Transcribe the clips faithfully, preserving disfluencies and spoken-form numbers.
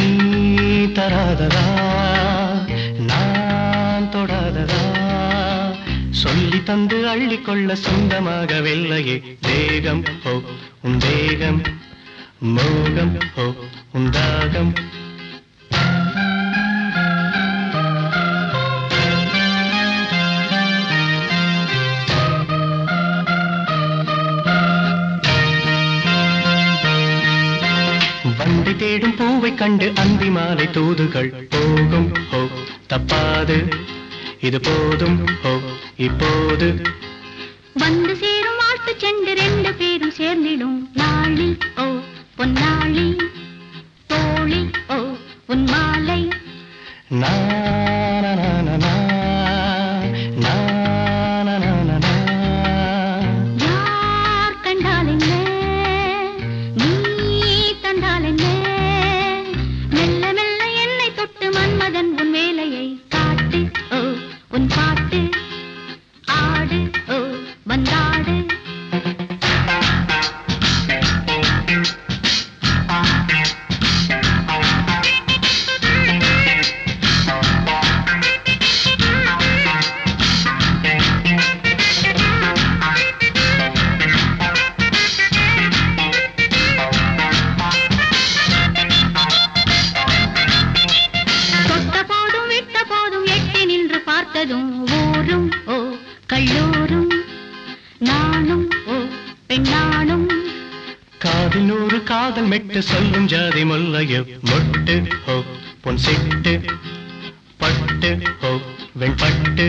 நீ தராததா நான் தொடாததா சொல்லி தந்து அள்ளிக்கொள்ள சொந்தமாகவில்லையே தேகம் ஹோ உன் தேகம் மோகம் ஹோ உன் தாகம் வண்டி தேடும் பூவை கண்டு அந்தி மாலை தூதுகள் போகும் ஹோ தப்பாது இது போதும் ஹோ இப்போது வந்து சேரும் வாழ்த்து சென்று ரெண்டு பேரும் சேர்ந்திடும் நாளி ஓ பொன்னாளி தோழி ஓ உன் மாலை யார் கண்டால் என்ன நீ தந்தால் என்ன மெல்ல மெல்ல என்னை தொட்டு மன்மதன் உன் வேலையை காட்டு ஓ உன் பாட்டு ஆடு ஓ வந்தாடு பார்த்ததும் ஊரும் ஓ கல்லூரும் நானும் ஓ பெண்ணானும் காதில் நூறு காதல் மெட்டு சொல்லும் ஜாதி முல்லையோ மொட்டு ஹோ பொன் சிட்டு பட்டு ஹோ வெண்பட்டு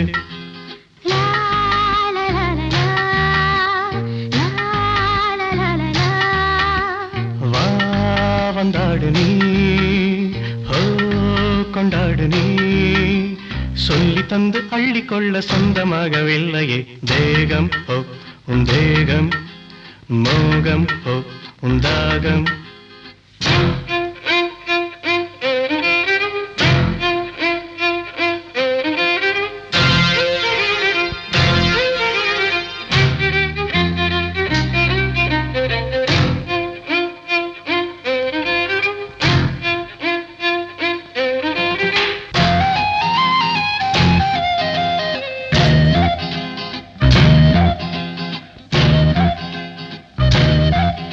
வா வந்தாடு நீ ஹோ கொண்டாடு நீ சொல்லி தந்து அள்ளிக்கொள்ள சொந்தமாகவில்லையே தேகம் ஹோ உன் தேகம் மோகம் ஹோ உன் தாகம்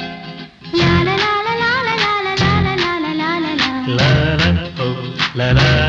la la